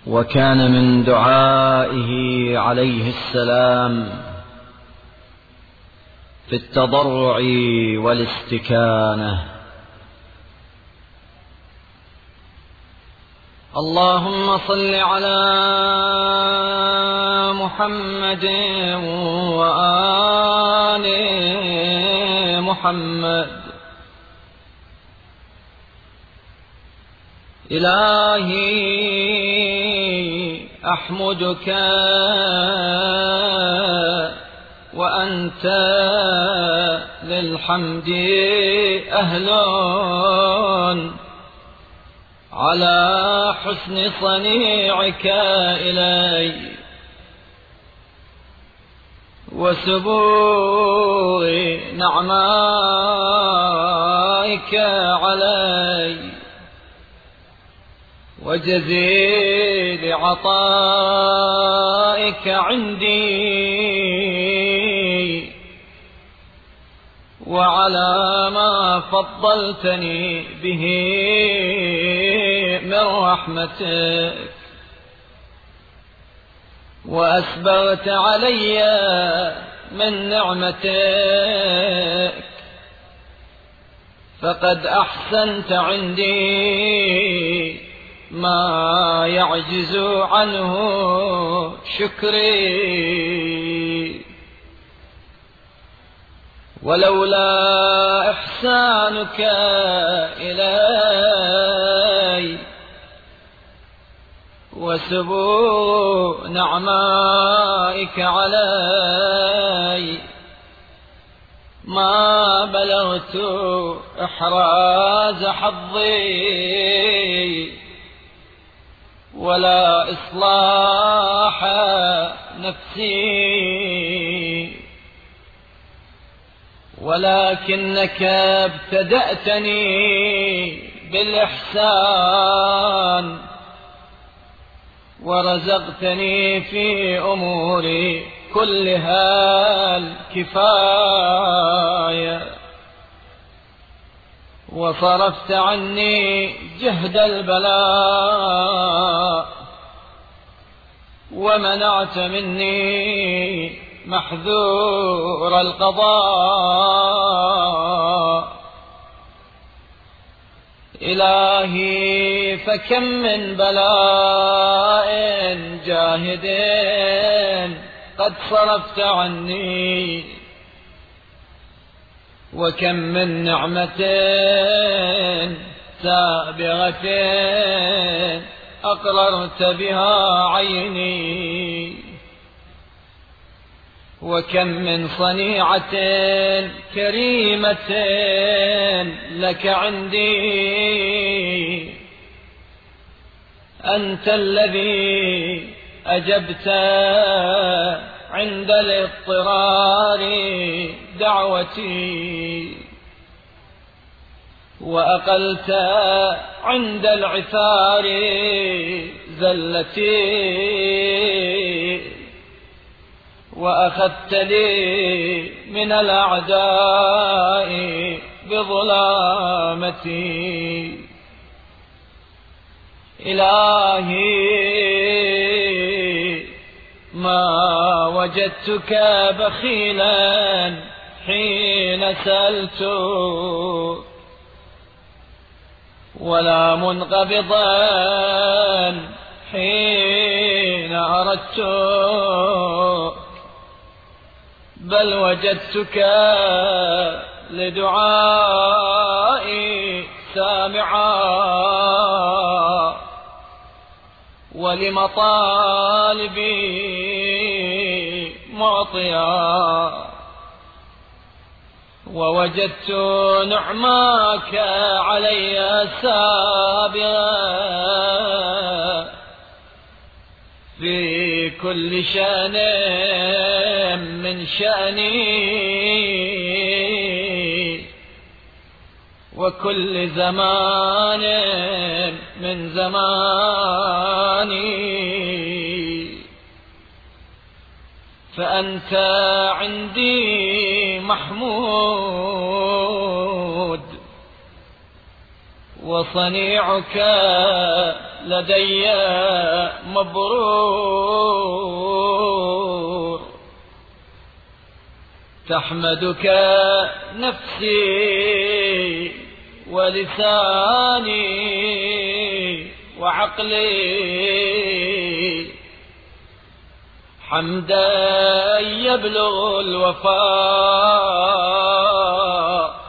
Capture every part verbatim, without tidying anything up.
وكان من دعائه عليه السلام في التضرع والاستكانة: اللهم صل على محمد وآل محمد. إلهي أحمدك وأنت للحمد أهل على حسن صنيعك إلي وسبوغ نعمائك علي وجزيل عطائك عندي وعلى ما فضلتني به من رحمتك وأسبغت علي من نعمتك، فقد أحسنت عندي ما يعجز عنه شكري، ولولا إحسانك إلي وسبوغ نعمائك علي ما بلغت إحراز حظي ولا إصلاح نفسي، ولكنك ابتدأتني بالإحسان ورزقتني في أموري كلها الكفاية، وصرفت عني جهد البلاء ومنعت مني محذور القضاء. إلهي فكم من بلاء جاهد قد صرفت عني، وكم من نعمة سابغة أقررت بها عيني، وكم من صنيعة كريمة لك عندي. أنت الذي أجبت عند الاضطرار دعوتي، وأقلت عند العثار زلتي، وأخذت لي من الأعداء بظلامتي. إلهي ما وجدتك بخيلا حين سألتك، ولا منقبضا حين أردتك، بل وجدتك لدعائي سامعا ولمطالبي معطيا، ووجدت نعماك علي سابغا في كل شأن من شأني وكل زمان من زماني، فأنت عندي محمود، وصنيعك لدي مبرور. تحمدك نفسي ولساني وعقلي حمدا يبلغ الوفاء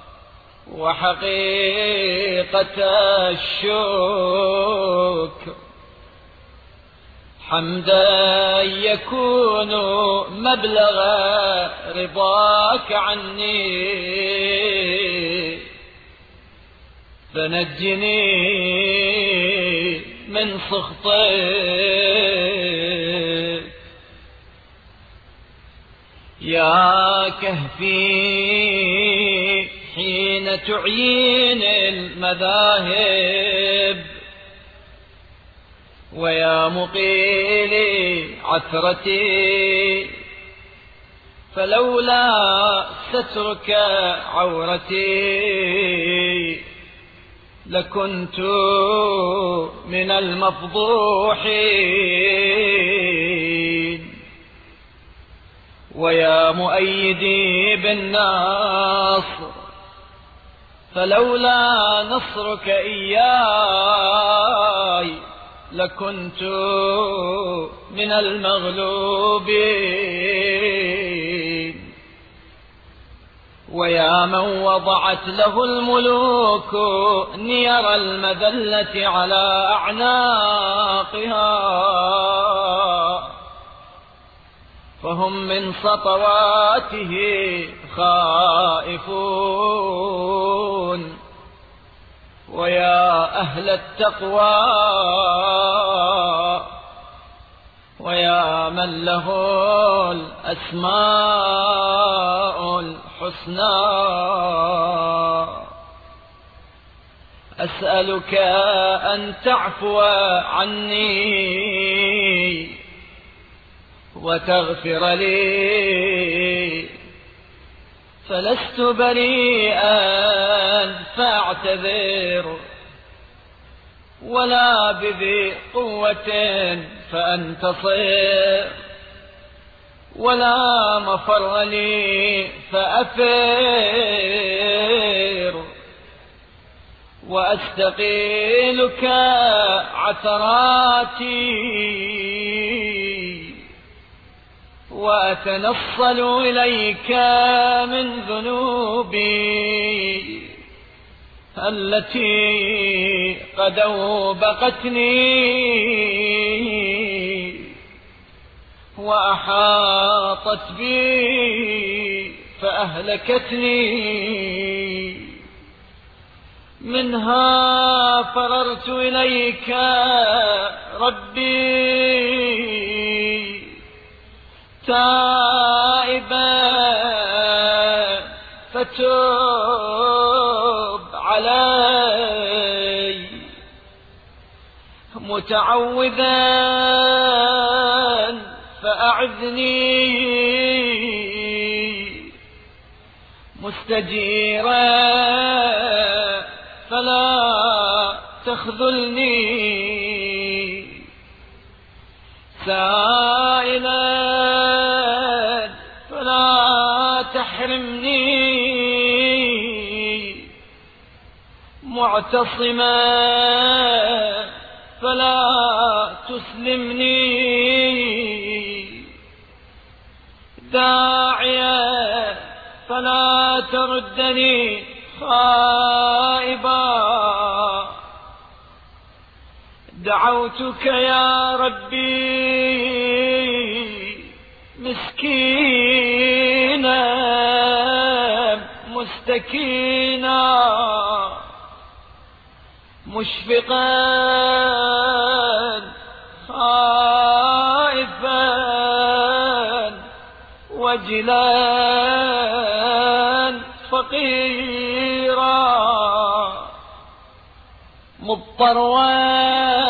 وحقيقة الشكر، حمدا يكون مبلغ رضاك عني، فنجني من سخطك. يا كهفي حين تعيين المذاهب، ويا مقيلي عثرتي، فلولا سترك عورتي لكنت من المفضوحين. ويا مؤيدي بالنصر، فلولا نصرك إياي لكنت من المغلوبين. ويا من وضعت له الملوك نير المذلة على أعناقها، فهم من سطواته خائفون. ويا أهل التقوى، ويا من له الأسماء الحسنى، أسألك أن تعفو عني وتغفر لي، فلست بريئا فاعتذر، ولا بذي قوة فأنتصر، ولا مفر لي فأفر، وأستقيلك عثراتي، وأتنصل إليك من ذنوبي التي قد أوبقتني وأحاطت بي فأهلكتني. منها فررت إليك ربي تائبا فتوب علي، متعوذا فأعذني، مستجيرا فلا تخذلني، سائلا فلا تحرمني، معتصما فلا تسلمني، داعيا فلا تردني خائبا. دعوتك يا ربي مسكينا مستكينا، مشفقا خائفا وجلا فقيرا، مضطرا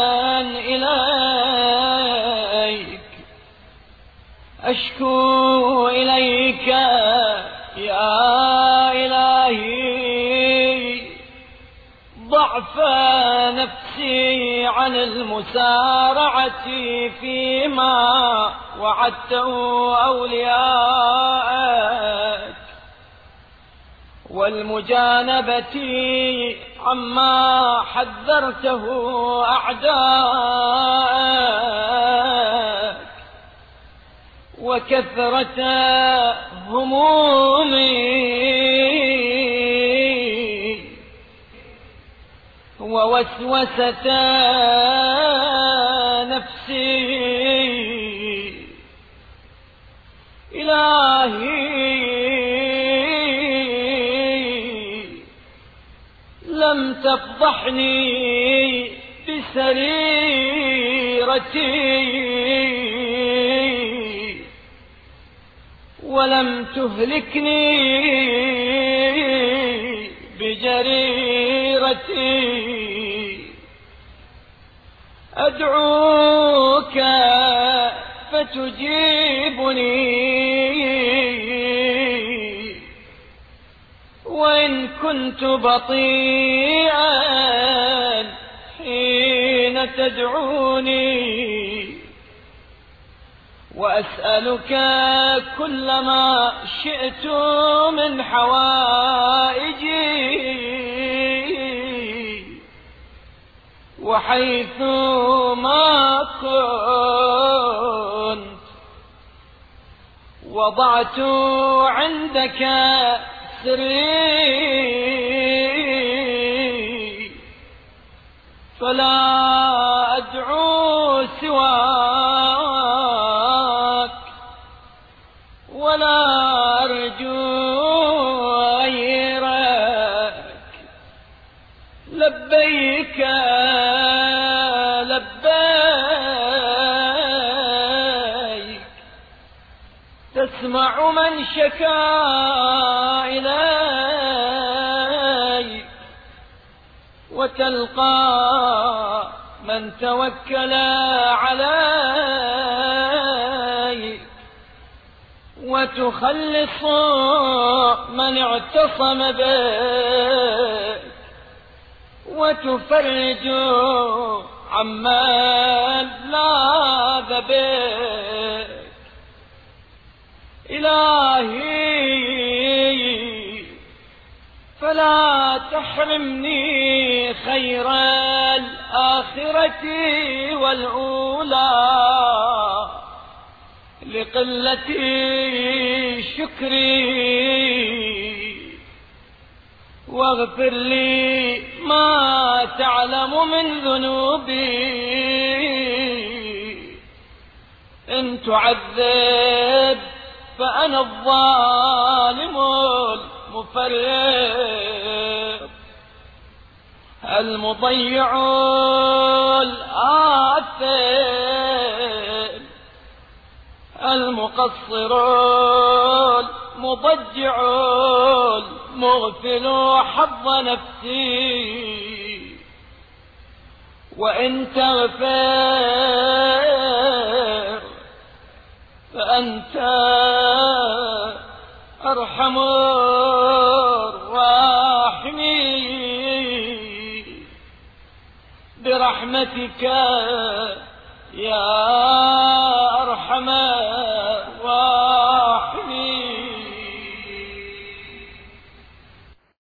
إليك، أشكو إليك يا إلهي ضعف نفسي عن المسارعة فيما وعدته أولياءك، والمجانبة عما حذرته أعداءك، وكثرة همومي ووسوسة نفسي. إلهي لم تفضحني بسريرتي، ولم تهلكني بجريرتي. أدعوك فتجيبني، وإن كنت بطيئا حين تدعوني، وأسألك كل ما شئت من حوائجي، وحيث ما كنت وضعت عندك سري، فلا أدعو سواك ولا أرجو غيرك. لبيك لبيك تسمع من شكا إليك، وتلقى من توكل عليك، وتخلص من اعتصم بك، وتفرج عمن لاذ بك. إلهي فلا تحرمني خير الآخرة والأولى لقلة شكري، واغفر لي ما تعلم من ذنوبي. إن تعذب فأنا الظالم المفرط المضيع الآثم المقصر المضجع المغفل حظ نفسي. وإن تغفر فأنت أرحم الراحمين، برحمتك يا أرحم